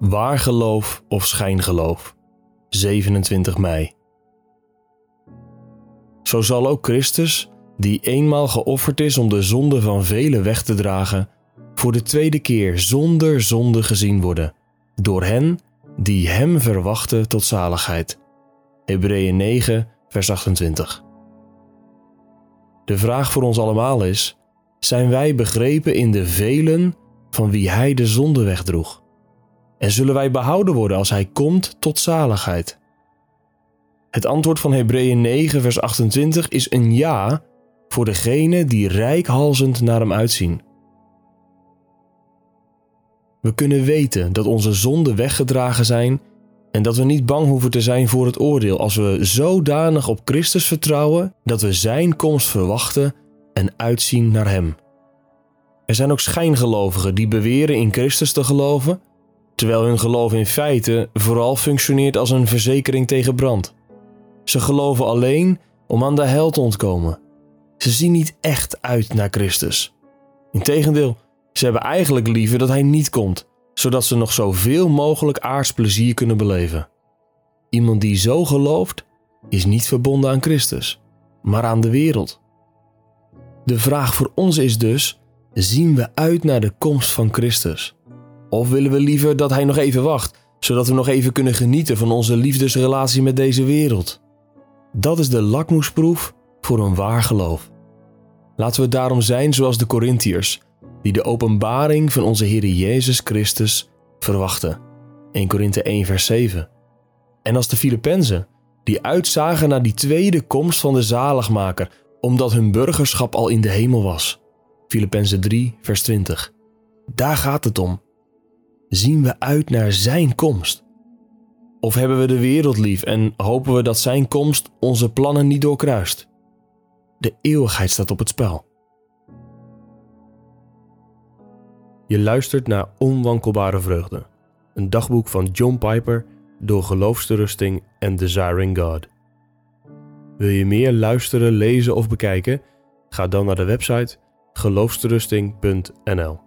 Waar geloof of schijngeloof? 27 mei. Zo zal ook Christus, die eenmaal geofferd is om de zonde van velen weg te dragen, voor de tweede keer zonder zonde gezien worden, door hen die hem verwachten tot zaligheid. Hebreeën 9, vers 28. De vraag voor ons allemaal is: zijn wij begrepen in de velen van wie hij de zonde wegdroeg? En zullen wij behouden worden als hij komt tot zaligheid? Het antwoord van Hebreeën 9 vers 28 is een ja voor degenen die reikhalzend naar hem uitzien. We kunnen weten dat onze zonden weggedragen zijn en dat we niet bang hoeven te zijn voor het oordeel als we zodanig op Christus vertrouwen dat we zijn komst verwachten en uitzien naar hem. Er zijn ook schijngelovigen die beweren in Christus te geloven, terwijl hun geloof in feite vooral functioneert als een verzekering tegen brand. Ze geloven alleen om aan de hel te ontkomen. Ze zien niet echt uit naar Christus. Integendeel, ze hebben eigenlijk liever dat hij niet komt, zodat ze nog zoveel mogelijk aards plezier kunnen beleven. Iemand die zo gelooft, is niet verbonden aan Christus, maar aan de wereld. De vraag voor ons is dus: zien we uit naar de komst van Christus? Of willen we liever dat hij nog even wacht, zodat we nog even kunnen genieten van onze liefdesrelatie met deze wereld? Dat is de lakmoesproef voor een waar geloof. Laten we daarom zijn zoals de Korintiërs, die de openbaring van onze Heer Jezus Christus verwachten. 1 Korinthe 1 vers 7. En als de Filippenzen, die uitzagen naar die tweede komst van de zaligmaker, omdat hun burgerschap al in de hemel was. Filippenzen 3 vers 20. Daar gaat het om. Zien we uit naar zijn komst? Of hebben we de wereld lief en hopen we dat zijn komst onze plannen niet doorkruist? De eeuwigheid staat op het spel. Je luistert naar Onwankelbare Vreugde, een dagboek van John Piper door Geloofsterusting en Desiring God. Wil je meer luisteren, lezen of bekijken? Ga dan naar de website geloofsterusting.nl.